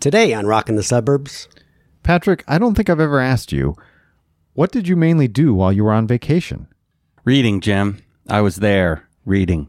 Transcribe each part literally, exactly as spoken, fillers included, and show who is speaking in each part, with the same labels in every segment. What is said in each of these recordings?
Speaker 1: Today on Rockin' the Suburbs.
Speaker 2: Patrick, I don't think I've ever asked you, what did you mainly do while you were on vacation?
Speaker 3: Reading, Jim. I was there, reading.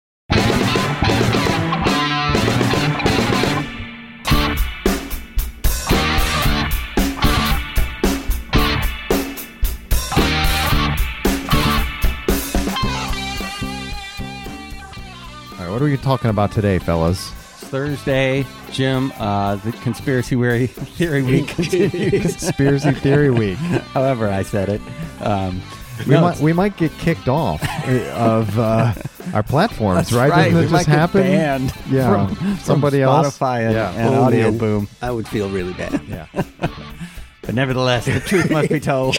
Speaker 2: All right, what are we talking about today, fellas?
Speaker 3: Thursday, Jim, uh, the Conspiracy Theory Week continues.
Speaker 2: Conspiracy Theory Week.
Speaker 3: However I said it. Um,
Speaker 2: we,
Speaker 3: no,
Speaker 2: might, we might get kicked off of uh, our platforms, right?
Speaker 3: right.
Speaker 2: Doesn't it
Speaker 3: we
Speaker 2: just
Speaker 3: might
Speaker 2: happen?
Speaker 3: Get banned
Speaker 2: yeah,
Speaker 3: from, from
Speaker 2: somebody else.
Speaker 3: Spotify and,
Speaker 2: yeah.
Speaker 3: and
Speaker 1: Oh,
Speaker 3: Audio
Speaker 1: man.
Speaker 3: Boom.
Speaker 1: I would feel really bad.
Speaker 2: Yeah.
Speaker 3: But nevertheless, the truth must be told.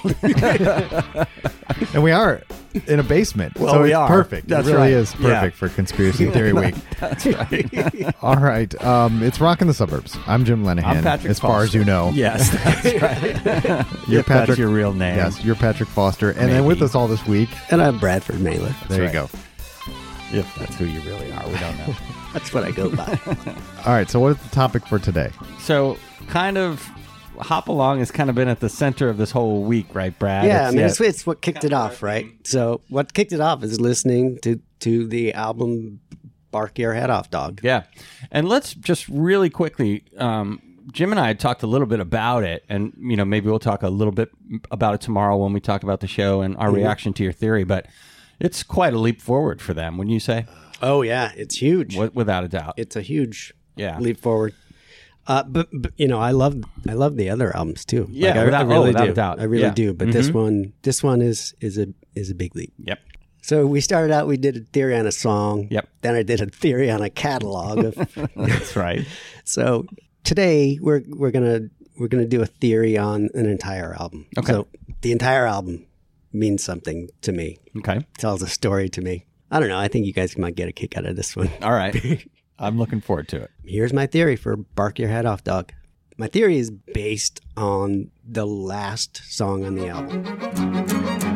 Speaker 2: And we are in a basement.
Speaker 3: Well,
Speaker 2: so
Speaker 3: we
Speaker 2: it's
Speaker 3: are.
Speaker 2: perfect.
Speaker 3: That's
Speaker 2: it really
Speaker 3: right.
Speaker 2: is perfect
Speaker 3: Yeah.
Speaker 2: for Conspiracy Theory Week.
Speaker 3: That's right.
Speaker 2: All right. Um, it's Rockin' the Suburbs. I'm Jim Lenahan.
Speaker 3: I'm Patrick
Speaker 2: As far as
Speaker 3: Foster.
Speaker 2: you know.
Speaker 3: Yes, that's right.
Speaker 2: You're
Speaker 3: If
Speaker 2: Patrick.
Speaker 3: that's your real name.
Speaker 2: Yes, you're Patrick Foster. And then
Speaker 3: Maybe.
Speaker 2: with us all this week,
Speaker 1: And I'm Bradford Mailer.
Speaker 2: there
Speaker 3: right.
Speaker 2: you go.
Speaker 3: If that's who you really are, we don't know.
Speaker 1: That's what I go by.
Speaker 2: All right. So what is the topic for today?
Speaker 3: So, kind of, Hop Along has kind of been at the center of this whole week, right, Brad?
Speaker 1: yeah, I
Speaker 3: It's-
Speaker 1: mean, it's, it's what kicked it off, right? So what kicked it off is listening to, to the album Bark Your Head Off, Dog.
Speaker 3: Yeah. And let's just really quickly, um, Jim and I had talked a little bit about it, and, you know, maybe we'll talk a little bit about it tomorrow when we talk about the show and our
Speaker 1: Mm-hmm.
Speaker 3: reaction to your theory, but it's quite a leap forward for them, wouldn't you say?
Speaker 1: Oh, yeah, it's huge.
Speaker 3: W- without a doubt.
Speaker 1: It's a huge
Speaker 3: Yeah.
Speaker 1: leap forward. Uh, but, but you know, I love I love the other albums too.
Speaker 3: Yeah,
Speaker 1: Like, I,
Speaker 3: without-
Speaker 1: I
Speaker 3: oh,
Speaker 1: really
Speaker 3: without
Speaker 1: do.
Speaker 3: a doubt.
Speaker 1: I really
Speaker 3: Yeah.
Speaker 1: do. But this
Speaker 3: Mhm.
Speaker 1: one, this one is is a is a big leap.
Speaker 3: Yep.
Speaker 1: So we started out. We did a theory on a song.
Speaker 3: Yep.
Speaker 1: Then I did a theory on a catalog. Of,
Speaker 3: That's right.
Speaker 1: so today we're we're gonna we're gonna do a theory on an entire album.
Speaker 3: Okay.
Speaker 1: So the entire album means something to me.
Speaker 3: Okay.
Speaker 1: Tells a story to me. I don't know. I think you guys might get a kick out of this one.
Speaker 3: All right. I'm looking forward to it.
Speaker 1: Here's my theory for Bark Your Head Off, Dog. My theory is based on the last song on the album.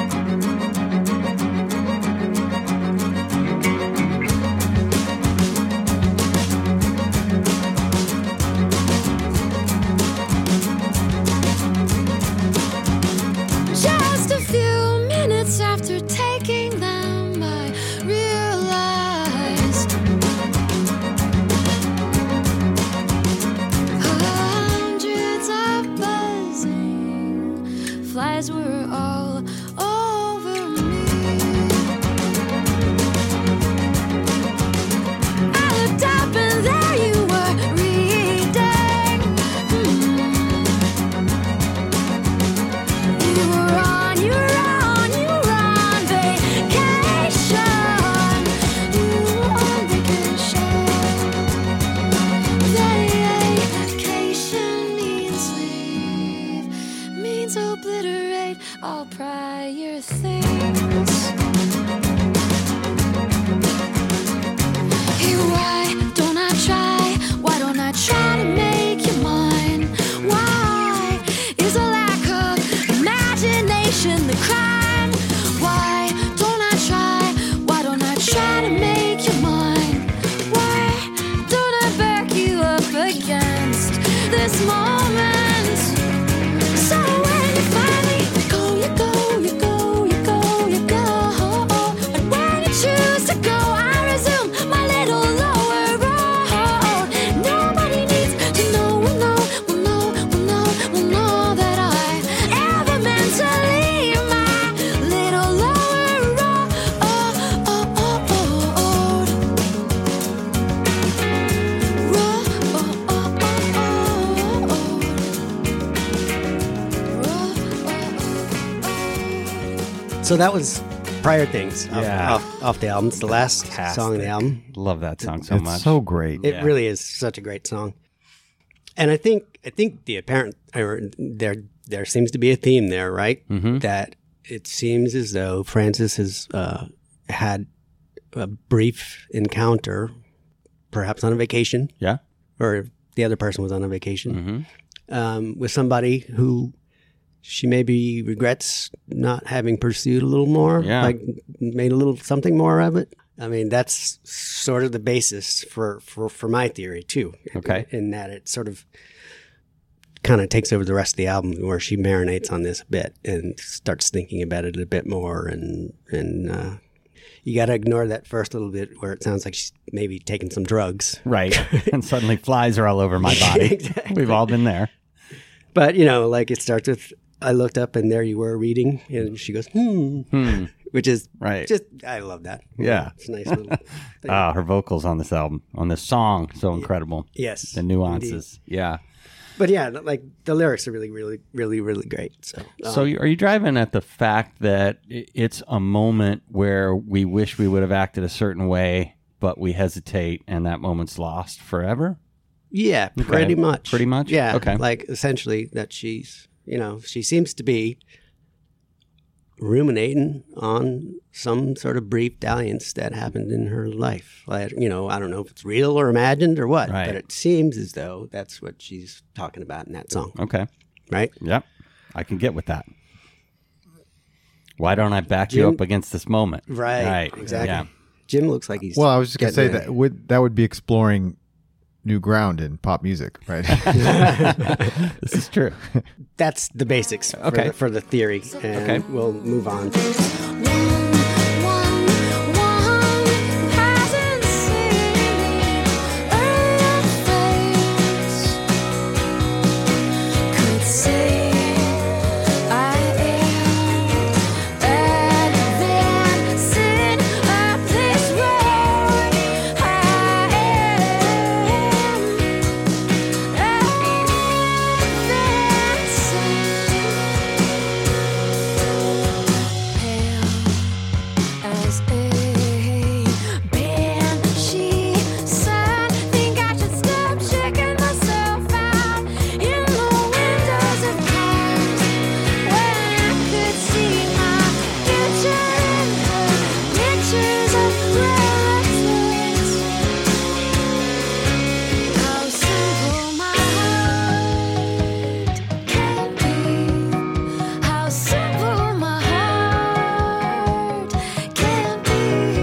Speaker 4: Just a few minutes after taking them, I realized hundreds of buzzing flies were all over me. I looked up and there you were reading. Hmm. You were on, you were on, you were on vacation. You were on vacation. Vacation means leave, means obliterate all prior things. Hey, why don't I try? Why don't I try to make you mine? Why is a lack of imagination the crime? Why don't I try? Why don't I try to make you mine? Why don't I back you up against this moment? So when you finally go, you go, you go, you go, you go. And when you choose to go, I resume my little lower road. Nobody needs to know, will know, will know, will know, will know that I ever meant to leave my little lower road. Oh, oh, oh, oh, oh. Road, oh, oh, oh, oh.
Speaker 1: So that was Prior Things off,
Speaker 3: Yeah.
Speaker 1: off, off the album. It's the last
Speaker 3: Fantastic.
Speaker 1: song on the album.
Speaker 3: Love that song so
Speaker 2: it's
Speaker 3: much.
Speaker 2: so great.
Speaker 1: It
Speaker 3: Yeah.
Speaker 1: really is such a great song. And I think I think the apparent or there there seems to be a theme there, right?
Speaker 3: Mhm.
Speaker 1: That it seems as though Francis has uh, had a brief encounter, perhaps on a vacation,
Speaker 3: Yeah.
Speaker 1: or the other person was on a vacation,
Speaker 3: Mm-hmm.
Speaker 1: um, with somebody who she maybe regrets not having pursued a little more,
Speaker 3: Yeah.
Speaker 1: like made a little something more of it. I mean, that's sort of the basis for, for, for my theory, too.
Speaker 3: Okay.
Speaker 1: In that it sort of kind of takes over the rest of the album where she marinates on this a bit and starts thinking about it a bit more. And, and uh, you got to ignore that first little bit where it sounds like she's maybe taking some drugs.
Speaker 3: Right. And suddenly flies are all over my body.
Speaker 1: Exactly.
Speaker 3: We've all been there.
Speaker 1: But, you know, like it starts with, I looked up and there you were reading. And she goes, hmm.
Speaker 3: Hmm.
Speaker 1: Which is
Speaker 3: Right.
Speaker 1: just, I love that.
Speaker 3: Yeah.
Speaker 1: It's a nice little thing.
Speaker 3: Ah, her vocals on this album, on this song, so incredible.
Speaker 1: Yes.
Speaker 3: The nuances. Yeah.
Speaker 1: But yeah, like the lyrics are really, really, really, really great. So, um,
Speaker 3: So you- are you driving at the fact that i- it's a moment where we wish we would have acted a certain way, but we hesitate and that moment's lost forever?
Speaker 1: yeah, pretty much.
Speaker 3: Pretty much?
Speaker 1: Yeah.
Speaker 3: Okay.
Speaker 1: Like essentially that she's, you know, she seems to be ruminating on some sort of brief dalliance that happened in her life. Like, you know, I don't know if it's real or imagined or what,
Speaker 3: Right.
Speaker 1: but it seems as though that's what she's talking about in that song,
Speaker 3: Okay.
Speaker 1: right?
Speaker 3: Yep. I can get with that. Why don't I back you
Speaker 1: Jim-
Speaker 3: up against this moment?
Speaker 1: Right.
Speaker 3: Right.
Speaker 1: Exactly.
Speaker 3: Yeah.
Speaker 1: Jim looks like he's.
Speaker 2: Well, I was just going to say
Speaker 1: getting
Speaker 2: that would that would be exploring new ground in pop music, right?
Speaker 3: This is true.
Speaker 1: That's the basics for,
Speaker 3: Okay.
Speaker 1: the, for the theory, and
Speaker 3: Okay.
Speaker 1: we'll move on.
Speaker 4: One, one who hasn't seen her face could say I am advancing up this road. I as a banshee sun. Think I should stop checking myself out in the windows of cars when I could see my future in her pictures of relatives. How simple my heart can be. How simple my heart can be.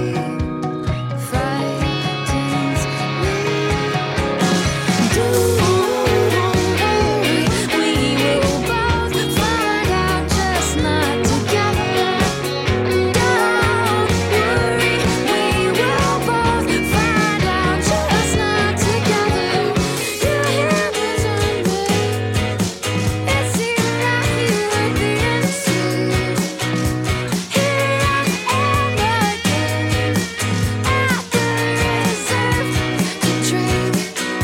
Speaker 4: Frightens me. Don't worry, we will both find out, just not together. Don't worry, we will both find out, just not together. You hear me someday. It seems like you would be insane. Here I am again, at the reserve to drink.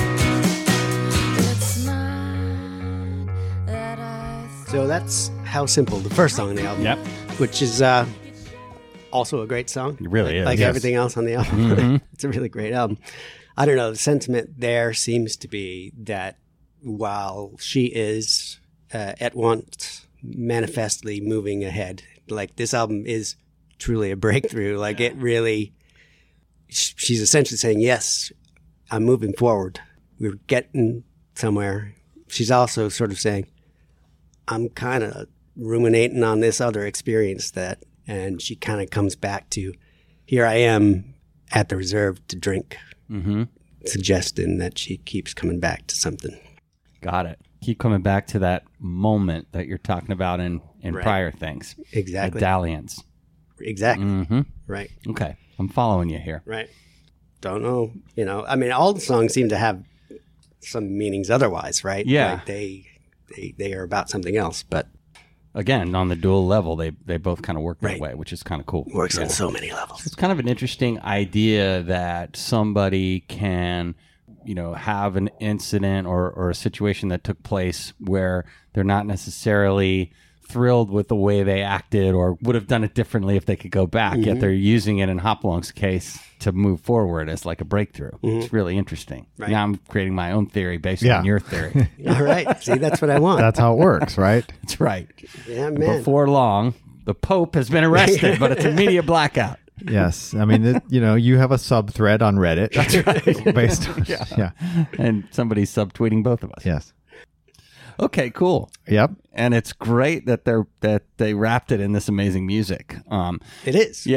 Speaker 4: It's not that I
Speaker 1: So that's How Simple, the first song on the album.
Speaker 3: Yep.
Speaker 1: Which is uh, also a great song.
Speaker 3: It really
Speaker 1: like,
Speaker 3: is,
Speaker 1: Like
Speaker 3: yes.
Speaker 1: everything else on the album. It's a really great album. I don't know. The sentiment there seems to be that while she is uh, at once manifestly moving ahead, like this album is truly a breakthrough. Like it really, sh- she's essentially saying, yes, I'm moving forward. We're getting somewhere. She's also sort of saying, I'm kind of ruminating on this other experience that, and she kind of comes back to, here I am at the reserve to drink,
Speaker 3: Mm-hmm.
Speaker 1: suggesting that she keeps coming back to something.
Speaker 3: Got it. Keep coming back to that moment that you're talking about in, in
Speaker 1: Right.
Speaker 3: prior things.
Speaker 1: Exactly.
Speaker 3: Medallions.
Speaker 1: Exactly.
Speaker 3: Mm-hmm.
Speaker 1: Right.
Speaker 3: Okay. I'm following you here.
Speaker 1: Right. Don't know. You know, I mean, all the songs seem to have some meanings otherwise, right?
Speaker 3: Yeah.
Speaker 1: Like they, they, they are about something else, but
Speaker 3: Again, on the dual level, they, they both kind of work that
Speaker 1: Right.
Speaker 3: way, which is kind of cool.
Speaker 1: works
Speaker 3: Yeah.
Speaker 1: on so many levels.
Speaker 3: It's kind of an interesting idea that somebody can, you know, have an incident or, or a situation that took place where they're not necessarily thrilled with the way they acted or would have done it differently if they could go back,
Speaker 1: Mm-hmm.
Speaker 3: yet they're using it in Hopalong's case to move forward as like a breakthrough. It's really interesting.
Speaker 1: Mm-hmm. Right.
Speaker 3: Now I'm creating my own theory based
Speaker 2: Yeah.
Speaker 3: on your theory.
Speaker 1: All right. See, that's what I want.
Speaker 2: That's how it works, right?
Speaker 3: That's right.
Speaker 1: yeah, man.
Speaker 3: Before long, the Pope has been arrested, but it's a media blackout.
Speaker 2: Yes. I mean, it, you know, you have a sub thread on Reddit. That's right. Based on, yeah. yeah.
Speaker 3: And somebody's subtweeting both of us.
Speaker 2: Yes.
Speaker 3: Okay, cool.
Speaker 2: Yep.
Speaker 3: And it's great that they're that they wrapped it in this amazing music. Um,
Speaker 1: It is.
Speaker 3: yeah,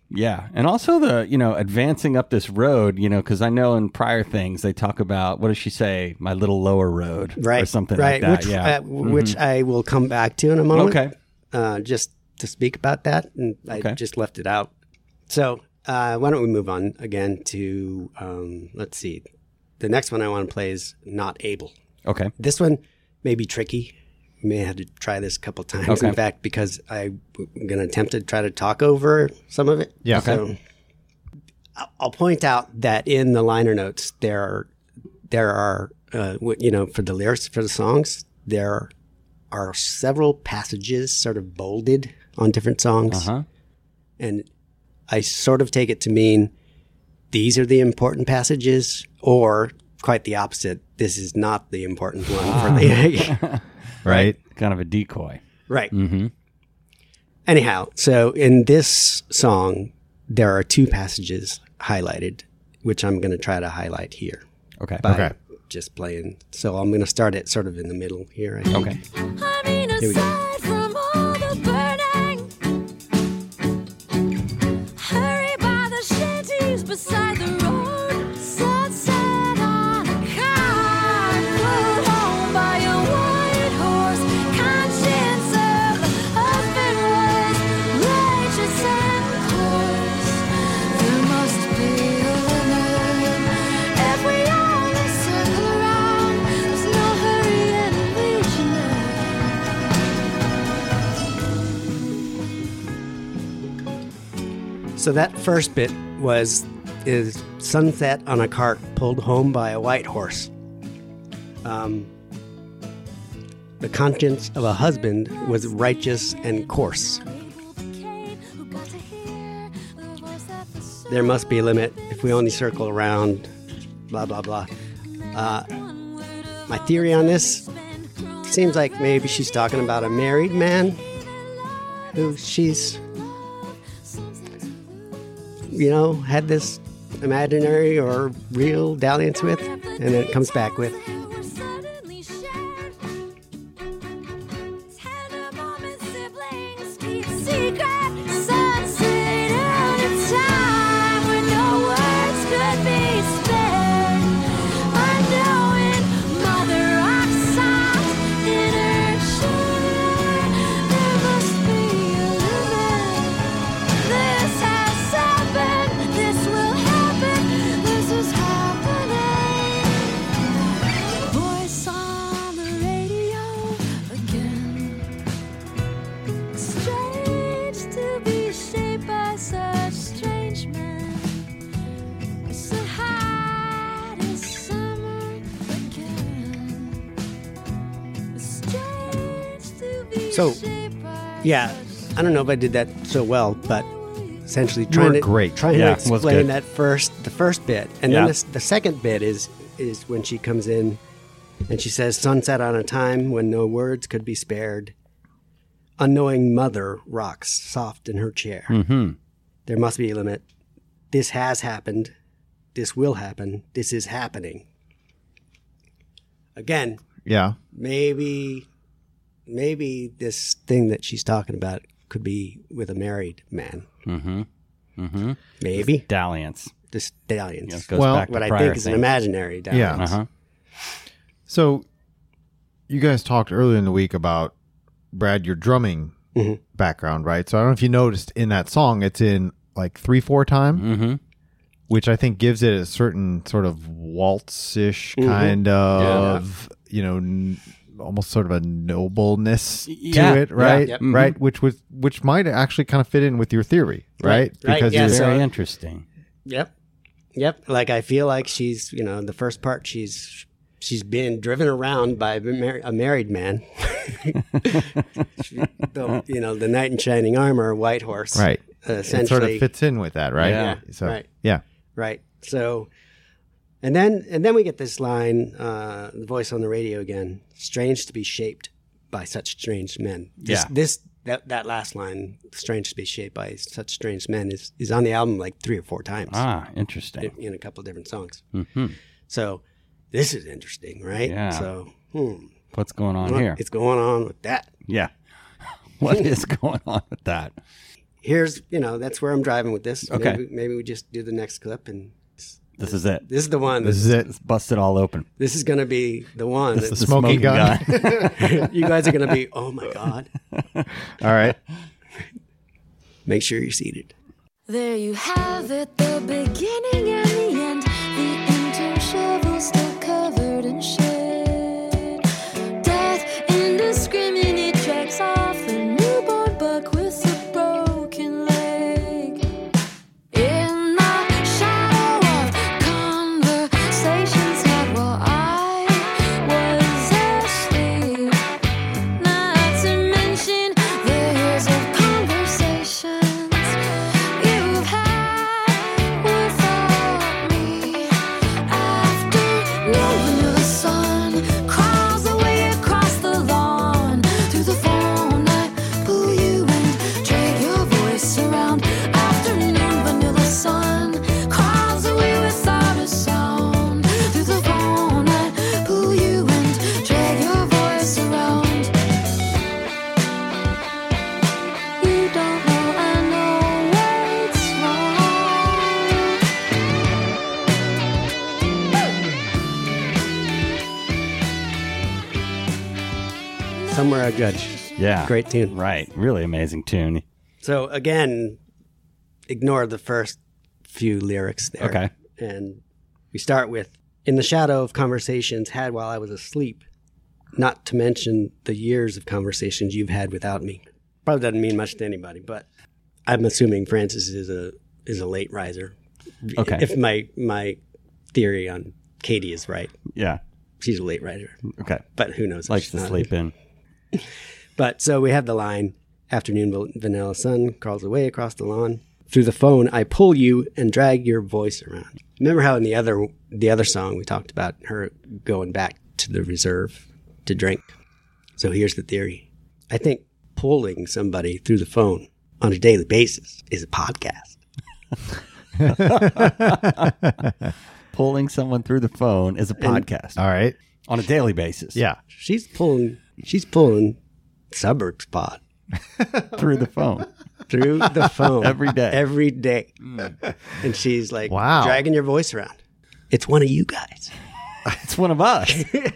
Speaker 3: Yeah. And also the, you know, advancing up this road, you know, because I know in prior things they talk about, what does she say? My little lower road.
Speaker 1: Right.
Speaker 3: Or something
Speaker 1: right.
Speaker 3: like that.
Speaker 1: Which,
Speaker 3: yeah.
Speaker 1: uh, which I will come back to in a moment.
Speaker 3: Okay.
Speaker 1: Uh, just to speak about that. And I
Speaker 3: Okay.
Speaker 1: just left it out. So uh, why don't we move on again to, um, let's see. The next one I want to play is Not Able.
Speaker 3: Okay.
Speaker 1: This one may be tricky. We may have to try this a couple times.
Speaker 3: Okay.
Speaker 1: In fact, because I'm going to attempt to try to talk over some of it.
Speaker 2: Yeah.
Speaker 1: So I'll- I'll point out that in the liner notes, there are, there are uh, what- you know, for the lyrics for the songs, there are several passages sort of bolded on different songs.
Speaker 3: Uh-huh.
Speaker 1: And I sort of take it to mean these are the important passages, or quite the opposite. This is not the important one
Speaker 3: Ah.
Speaker 1: for the
Speaker 2: Right.
Speaker 3: Kind of a decoy.
Speaker 1: right.
Speaker 3: Mm-hmm.
Speaker 1: Anyhow, so in this song, there are two passages highlighted, which I'm going to try to highlight here
Speaker 3: Okay.
Speaker 1: by
Speaker 2: Okay.
Speaker 1: just playing. So I'm going to start it sort of in the middle here. I think.
Speaker 3: Okay.
Speaker 4: I mean,
Speaker 1: Here we go.
Speaker 4: aside from all the burning, hurry by the shanties beside the road, sunset on a car, pulled home by a white horse, conscience of the husband was righteous and coarse. There must be a limit if we only circle around. There's no hurry in reaching it.
Speaker 1: So that first bit was is sunset on a cart pulled home by a white horse. Um, the conscience of a husband was righteous and coarse. There must be a limit if we only circle around, blah, blah, blah. Uh, my theory on this seems like maybe she's talking about a married man who she's, you know, had this imaginary or real dalliance with, and then it comes back with,
Speaker 4: This has happened, this will happen, this is happening. Voice on the radio again. Strange to be shaped by such strange men. It's the hottest summer again. Strange to be
Speaker 1: So,
Speaker 4: shaped by
Speaker 1: yeah,
Speaker 4: such
Speaker 1: I don't know if I did that so well, but essentially
Speaker 2: were
Speaker 1: trying to
Speaker 2: great.
Speaker 1: trying
Speaker 3: Yeah,
Speaker 1: to
Speaker 3: it was
Speaker 1: explain
Speaker 3: good.
Speaker 1: that first the first bit, and
Speaker 3: Yeah.
Speaker 1: then the, the second bit is is when she comes in and she says, "Sunset on a time when no words could be spared. Unknowing mother rocks soft in her chair.
Speaker 3: Mm-hmm.
Speaker 1: There must be a limit. This has happened. This will happen. This is happening." Again,
Speaker 2: Yeah.
Speaker 1: maybe maybe this thing that she's talking about could be with a married man.
Speaker 3: Mm-hmm. Mm-hmm.
Speaker 1: Maybe
Speaker 3: Dalliance.
Speaker 1: the stallions.
Speaker 3: Yeah, it goes
Speaker 2: Well,
Speaker 3: back to
Speaker 1: what I
Speaker 3: prior
Speaker 1: think is an
Speaker 3: things.
Speaker 1: imaginary dalliance.
Speaker 2: Yeah.
Speaker 3: Uh-huh.
Speaker 2: So, you guys talked earlier in the week about, Brad, your drumming
Speaker 1: Mhm.
Speaker 2: background, right? So, I don't know if you noticed in that song, it's in like three four time,
Speaker 3: Mm-hmm.
Speaker 2: which I think gives it a certain sort of waltz-ish
Speaker 1: Mhm.
Speaker 2: kind of, you know, n- almost sort of a nobleness
Speaker 3: Yeah.
Speaker 2: to it, right?
Speaker 1: Yep.
Speaker 3: Mhm.
Speaker 2: Right, which was which might actually kind of fit in with your theory, right?
Speaker 1: Right, right,
Speaker 2: Because
Speaker 1: yeah,
Speaker 2: you're-
Speaker 1: so-
Speaker 3: Very interesting.
Speaker 1: Yep. Yep. Like I feel like she's, you know, the first part she's she's being driven around by a, mar- a married man. She- the, you know, the knight in shining armor, white horse.
Speaker 2: right,
Speaker 1: Uh,
Speaker 2: it
Speaker 1: essentially.
Speaker 2: sort of fits in with that, right?
Speaker 3: Yeah.
Speaker 2: So,
Speaker 1: Right.
Speaker 2: yeah,
Speaker 1: Right. So, and then and then we get this line, uh, the voice on the radio again. Strange to be shaped by such strange men. This,
Speaker 3: Yeah.
Speaker 1: This that that last line, strange to be shaped by such strange men, is is on the album like three or four times
Speaker 3: Ah, interesting.
Speaker 1: in, in a couple of different songs.
Speaker 3: Mm-hmm.
Speaker 1: So this is interesting, right?
Speaker 3: Yeah.
Speaker 1: So hmm,
Speaker 3: What's going on
Speaker 1: what
Speaker 3: here?
Speaker 1: is going on with that?
Speaker 3: Yeah. What is going on with that?
Speaker 1: here's, you know, that's where I'm driving with this.
Speaker 3: Okay.
Speaker 1: Maybe, maybe we just do the next clip and
Speaker 3: This is it.
Speaker 1: this is the one.
Speaker 2: This is it.
Speaker 3: It's busted all open.
Speaker 1: This is going to be the one.
Speaker 3: This
Speaker 1: that-
Speaker 3: is the
Speaker 2: smoking
Speaker 3: smoking,
Speaker 2: gun.
Speaker 3: gun.
Speaker 1: you guys are going to be, oh my God.
Speaker 2: All right.
Speaker 1: Make sure you're seated.
Speaker 4: There you have it, the beginning and the end. The intern shovel still covered in shit. Death indiscriminate drags off the newborn buck with a broken leg. In the shadow of conversations had while I was asleep. Not to mention the years of conversations you've had without me. Afternoon, the sun crawls away across the lawn. Through the phone, I pull you and drag your voice around. Afternoon, vanilla sun crawls away without a sound. Through the phone, I pull you and drag your voice around. You don't know, I know what's wrong.
Speaker 1: Somewhere I Judge.
Speaker 3: Yeah.
Speaker 1: Great tune.
Speaker 3: Right. Really amazing tune.
Speaker 1: So again, ignore the first few lyrics there.
Speaker 3: Okay.
Speaker 1: And we start with, in the shadow of conversations had while I was asleep, not to mention the years of conversations you've had without me. Probably doesn't mean much to anybody, but I'm assuming Francis is a is a late riser.
Speaker 3: Okay.
Speaker 1: If my my theory on Katie is right,
Speaker 3: Yeah.
Speaker 1: she's a late riser.
Speaker 3: Okay.
Speaker 1: But who knows? if
Speaker 3: Likes
Speaker 1: she's
Speaker 3: to
Speaker 1: not.
Speaker 3: sleep in.
Speaker 1: But so we have the line, afternoon van- vanilla sun crawls away across the lawn. Through the phone, I pull you and drag your voice around. Remember how in the other the other song we talked about her going back to the reserve to drink? So here's the theory. I think pulling somebody through the phone on a daily basis is a podcast.
Speaker 3: Pulling someone through the phone is a podcast
Speaker 2: All right.
Speaker 3: on a daily basis.
Speaker 2: Yeah.
Speaker 1: She's pulling she's pulling Suburbs Pod
Speaker 3: Through the phone.
Speaker 1: through the phone
Speaker 3: Every day.
Speaker 1: Every day. And she's like
Speaker 2: Wow.
Speaker 1: dragging your voice around. It's one of you guys.
Speaker 3: It's one of us.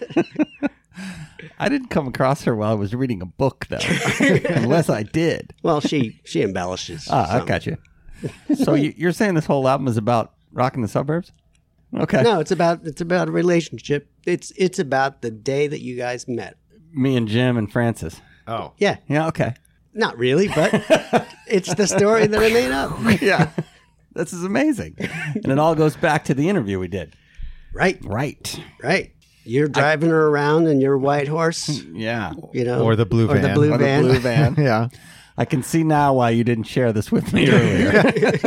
Speaker 3: I didn't come across her while I was reading a book, though. Unless I did.
Speaker 1: Well, she she embellishes.
Speaker 3: Ah, I
Speaker 1: some.
Speaker 3: got you. So you, you're saying this whole album is about rocking the suburbs? Okay.
Speaker 1: No, it's about it's about a relationship. It's it's about the day that you guys met.
Speaker 3: Me and Jim and Francis.
Speaker 2: Oh.
Speaker 1: Yeah,
Speaker 3: Yeah, okay.
Speaker 1: not really, but it's the story that I made up.
Speaker 3: Yeah. This is amazing. And it all goes back to the interview we did.
Speaker 1: Right,
Speaker 3: Right.
Speaker 1: right. You're driving her around in your white horse,
Speaker 3: Yeah.
Speaker 1: you know,
Speaker 2: Or the blue
Speaker 1: or the
Speaker 2: van.
Speaker 1: blue
Speaker 3: Or the
Speaker 1: van.
Speaker 3: blue van.
Speaker 2: Yeah.
Speaker 3: I can see now why you didn't share this with me earlier.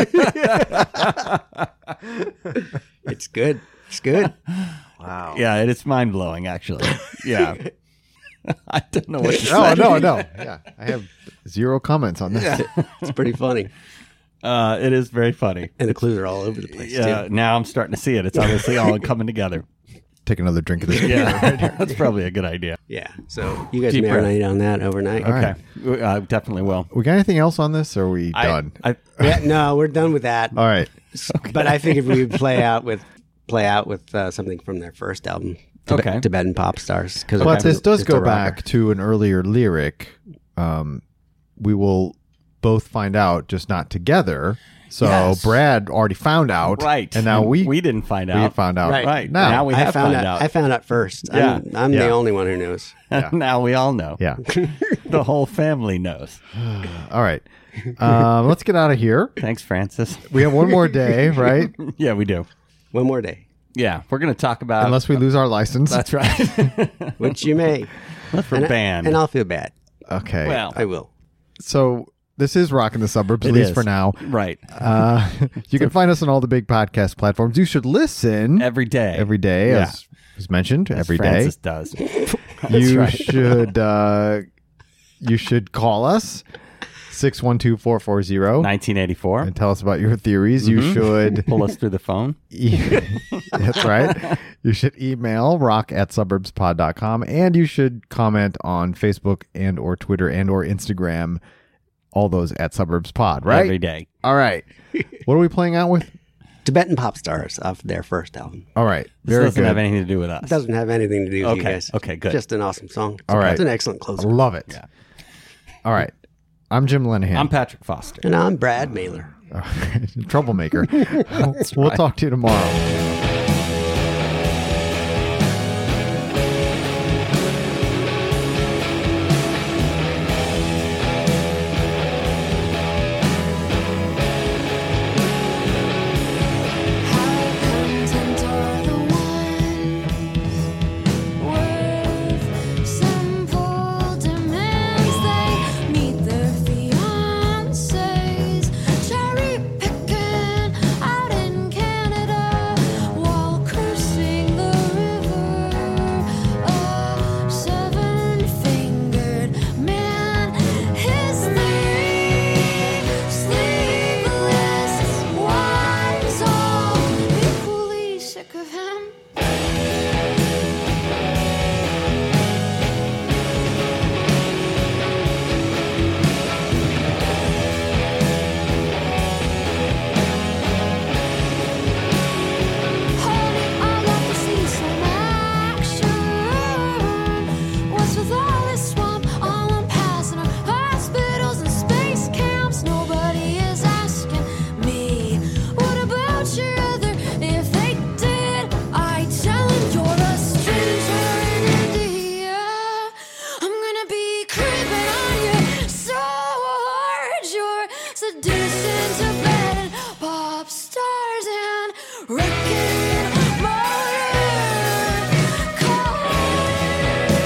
Speaker 1: It's good. It's good.
Speaker 2: Wow.
Speaker 3: Yeah, it is mind blowing, actually. Yeah. I don't know what to say.
Speaker 2: No, no, no. Yeah. I have zero comments on this.
Speaker 1: It's pretty funny,
Speaker 3: Uh, it is very funny.
Speaker 1: and the clues are all over the place
Speaker 3: Yeah,
Speaker 1: too.
Speaker 3: now I'm starting to see it. It's obviously all coming together.
Speaker 2: Take another drink of this.
Speaker 3: Yeah, that's probably a good idea.
Speaker 1: Yeah. So you guys
Speaker 3: Deep breath.
Speaker 1: marinate on that overnight.
Speaker 2: All
Speaker 3: Okay,
Speaker 2: right.
Speaker 3: I definitely will.
Speaker 2: We got anything else on this or are we done?
Speaker 3: I, I,
Speaker 1: Yeah, no, we're done with that.
Speaker 2: All right.
Speaker 1: But I figured we would play out with play out with uh, something from their first album, Tib-
Speaker 3: Okay.
Speaker 1: Tibetan Pop Stars. Because
Speaker 2: But this does go back to an earlier lyric. Um, we will both find out, just not together. So
Speaker 3: Yes.
Speaker 2: Brad already found out,
Speaker 3: right,
Speaker 2: And now we
Speaker 3: we didn't find
Speaker 2: we
Speaker 3: out.
Speaker 2: found out.
Speaker 1: Right.
Speaker 3: Right
Speaker 2: Now.
Speaker 3: now we
Speaker 1: I
Speaker 3: have
Speaker 1: found
Speaker 3: found
Speaker 1: out,
Speaker 3: out.
Speaker 1: I found out first.
Speaker 3: Yeah.
Speaker 1: I'm, I'm
Speaker 2: Yeah.
Speaker 1: the only one who knows.
Speaker 3: Now we all know.
Speaker 2: Yeah.
Speaker 3: The whole family knows.
Speaker 2: All right. Um, let's get out of here.
Speaker 3: Thanks, Francis.
Speaker 2: We have one more day, right?
Speaker 3: Yeah, we do.
Speaker 1: One more day,
Speaker 3: Yeah, we're going to talk about.
Speaker 2: Unless we lose our license.
Speaker 3: That's right.
Speaker 1: which you may.
Speaker 3: Unless we're
Speaker 1: and, I-
Speaker 3: banned.
Speaker 1: and I'll feel bad.
Speaker 2: Okay.
Speaker 3: well,
Speaker 1: I will.
Speaker 2: So this is Rockin' the Suburbs, at
Speaker 3: it
Speaker 2: least
Speaker 3: is.
Speaker 2: for now.
Speaker 3: Right.
Speaker 2: Uh, you can find us on all the big podcast platforms. You should listen
Speaker 3: Every day.
Speaker 2: every day,
Speaker 3: Yeah.
Speaker 2: as was mentioned,
Speaker 3: As
Speaker 2: every day.
Speaker 3: Francis does.
Speaker 2: You
Speaker 3: right.
Speaker 2: should uh, you should call us six one two, four four zero
Speaker 3: nineteen eighty-four.
Speaker 2: and tell us about your theories. You should
Speaker 3: Pull us through the phone.
Speaker 2: e- that's right. You should email rock at suburbspod dot com and you should comment on Facebook and or Twitter and or Instagram all those at Suburbs Pod, right?
Speaker 3: Every day.
Speaker 2: All right. What are we playing out with?
Speaker 1: Tibetan Pop Stars off their first album.
Speaker 2: All right.
Speaker 3: This
Speaker 2: Very
Speaker 3: doesn't
Speaker 2: good.
Speaker 3: have anything to do with us.
Speaker 1: It doesn't have anything to do with you
Speaker 3: Okay,
Speaker 1: guys.
Speaker 3: okay, good.
Speaker 1: Just an awesome song. It's
Speaker 2: All
Speaker 1: a-
Speaker 2: right.
Speaker 1: It's an excellent
Speaker 2: I
Speaker 1: closer.
Speaker 2: love it.
Speaker 3: Yeah.
Speaker 2: All right. I'm Jim Lenahan.
Speaker 3: I'm Patrick Foster.
Speaker 1: And I'm Brad Mailer.
Speaker 2: Troublemaker. We'll talk to you tomorrow.
Speaker 4: How content are the ones with simple demands? They meet their fiancés, cherry picking out in Canada while cruising the river. A seven-fingered man, his three sleeveless wives, all equally sick of him. Honey, I'd love to see some action. What's with all this swamp? All I'm passing are hospitals and space camps. Nobody is asking me, what about your other? If they did, I'd tell them you're a stranger in India. I'm gonna be creeping on you so hard. You're seducing Tibetan pop stars and wrecking motor cars.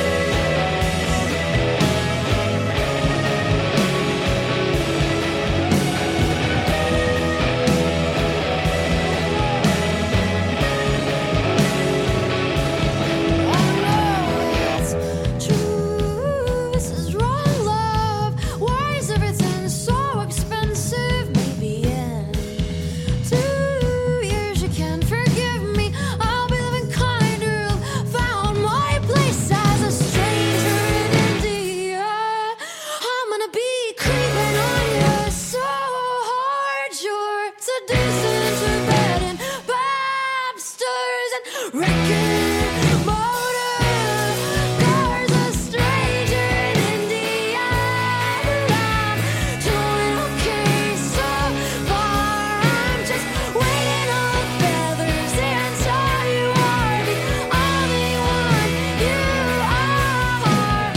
Speaker 4: I know it's true. This is wrong love. Why is everything so expensive? Maybe in two years you can forgive me. I'll be living kinder. Found my place as a stranger in India. I'm gonna be creeping on you so hard. You're seducing Tibetan pop stars and wrecking motor cars. A stranger in India, but I'm doing okay so far. I'm just waiting on feathers and tell you are the only one you are.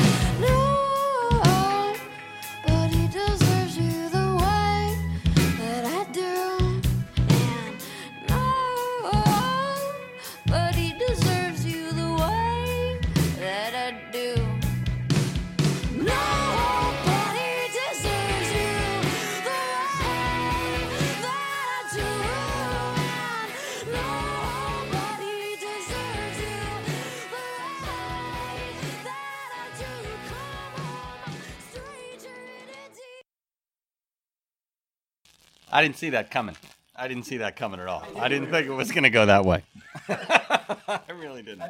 Speaker 4: Nobody deserves you the way that I do, and nobody deserves you the way that I do. Nobody deserves you the way that I do. And nobody deserves you the way that I do. Come on, stranger in India.
Speaker 3: I didn't see that coming. I didn't see that coming at all. I didn't think it was going to go that way. I really didn't.